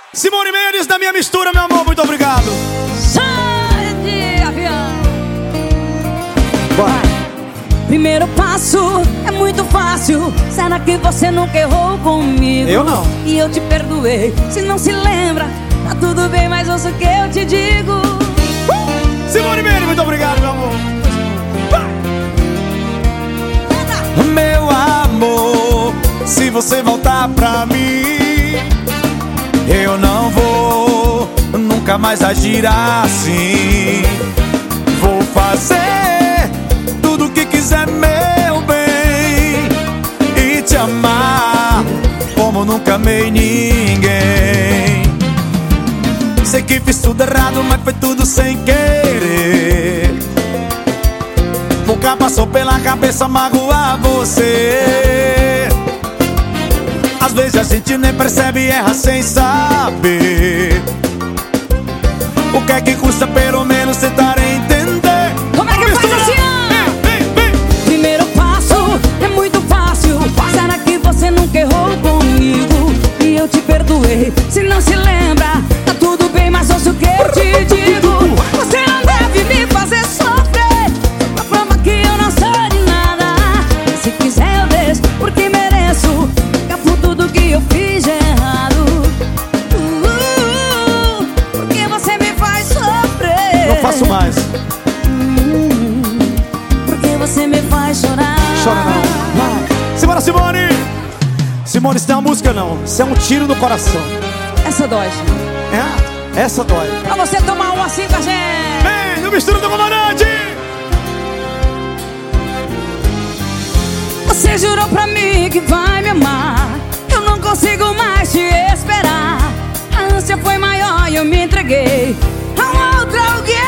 Simone Mendes da minha mistura, meu amor, muito obrigado. Sai de avião. Vai. Primeiro passo é muito fácil. Será que você nunca errou comigo? Eu não. E eu te perdoei. Se não se lembra, tá tudo bem, mas ouça o que eu te digo. Simone Mendes, muito obrigado, meu amor. Meu amor, se você voltar pra mim, eu não vou nunca mais agir assim. Vou fazer tudo o que quiser, meu bem, e te amar como nunca amei ninguém. Sei que fiz tudo errado, mas foi tudo sem querer. Nunca passou pela cabeça magoar você. Às vezes a gente nem percebe e erra sem saber. O que é que custa pelo menos tentar entender? Como é que faz assim? Primeiro passo é muito fácil. Será que você nunca errou comigo? E eu te perdoei. Se não se lembra, tá tudo bem, mas ouça o que eu te digo. Você não deve me fazer sofrer. A prova que eu não sou de nada. Se quiser eu deixo, porque mereço. Fica por tudo que eu fiz de errado. Porque você me faz sofrer. Não faço mais. Porque você me faz chorar. Chora não. Vai. Simbora, Simone. Simone, isso não é uma música não. Isso é um tiro no coração. Essa dói. É? Essa dói. Pra você tomar um assim com a gente. Vem, no mistura do comandante. Você jurou pra mim que vai me amar. Eu não consigo mais te esperar. A ânsia foi maior e eu me entreguei a um outro alguém.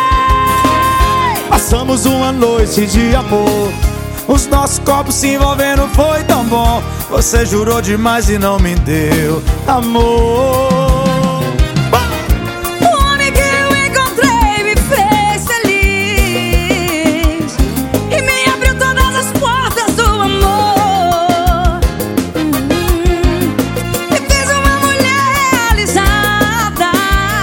Passamos uma noite de amor. Os nossos corpos se envolvendo, foi tão bom. Você jurou demais e não me deu amor. O homem que eu encontrei me fez feliz e me abriu todas as portas do amor. Me fez uma mulher realizada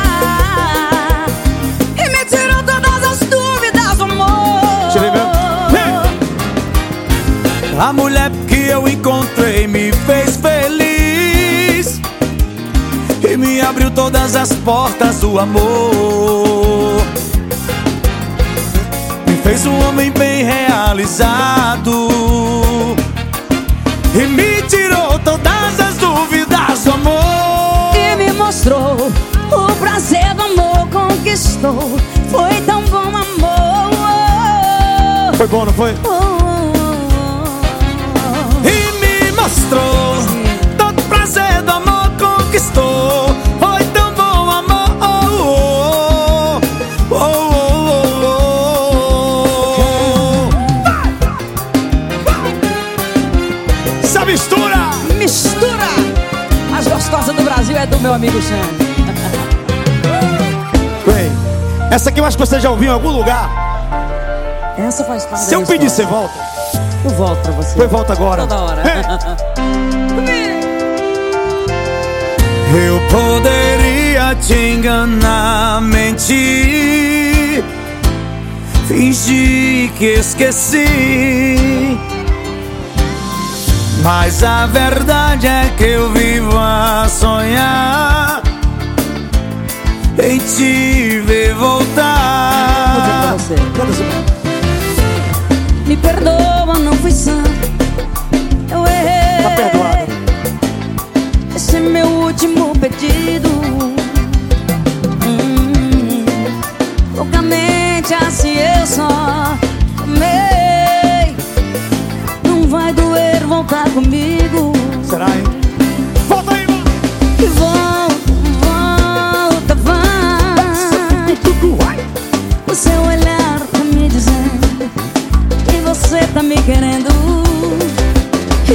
e me tirou todas as dúvidas do amor. Tirei mesmo. A mulher que eu encontrei me fez feliz e me abriu todas as portas do amor. Me fez um homem bem realizado e me tirou todas as dúvidas do amor. E me mostrou o prazer do amor, conquistou. Foi tão bom, amor. Foi bom, não foi? E me mostrou todo o prazer do amor, conquistou. Foi tão bom, amor. Essa mistura! Mistura! As gostosas do Brasil é do meu amigo Xande. Bem, essa aqui eu acho que você já ouviu em algum lugar. Essa faz parte Se eu pedir, você volta? Eu volto pra você. Foi, volta agora. Toda hora. Eu poderia te enganar, mentir, fingir que esqueci, mas a verdade é que eu vivo a sonhar em te ver voltar. Vou dizer pra você. Me perdoa, não fui santo. Eu errei. Tá perdoado. Esse é meu último pedido. Loucamente assim eu só amei. Não vai doer voltar comigo. Será, hein? Volta aí, mano. E volta, vai. O seu olhar tá me dizendo que você tá me querendo. E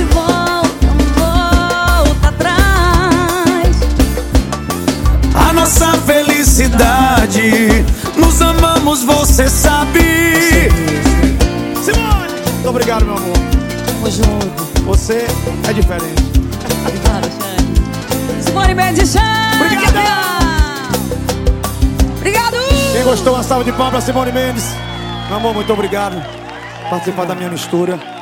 volta atrás. A nossa felicidade, nos amamos, você sabe. Simone, muito obrigado, meu amor. Tamo junto. Você é diferente. Obrigada, Xande. Simone Mendes. Mendes Chá. Obrigado. Quem gostou, uma salva de palmas pra Simone Mendes. Meu amor, muito obrigado por participar da minha mistura.